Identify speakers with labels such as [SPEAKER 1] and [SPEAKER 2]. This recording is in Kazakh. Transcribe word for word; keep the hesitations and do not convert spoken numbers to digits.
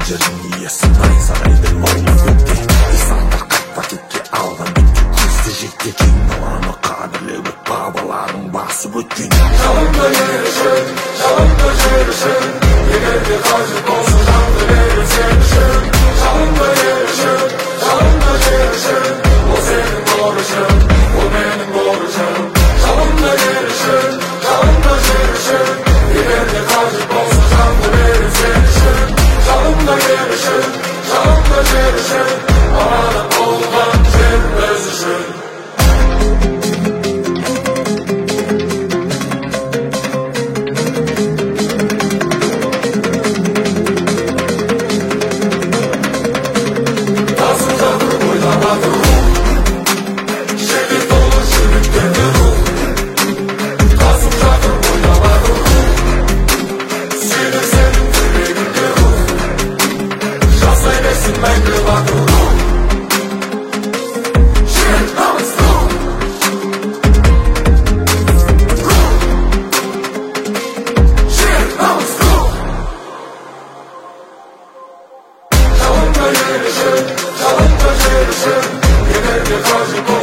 [SPEAKER 1] жерің иесі ай сарайды ойлап өтте insanдар қат пакетке алған бетте көзді жетте кең даланы қадірлеп өт бабаларың басып өткен
[SPEAKER 2] жалынды ерішін жалынды жерішін егер де қажет болса жанды берем сен үшін жалынды ерішін жалынды жерішін ол сенің борышың ол менің борышым жалынды ерішін жалынды жерішін егер де қажет болса жанды берем сен үшін жалынды ерішін жалынды жерішін аманат болған жер біз үшін Жалынды ерішін, жалынды жерішін, егер де қажет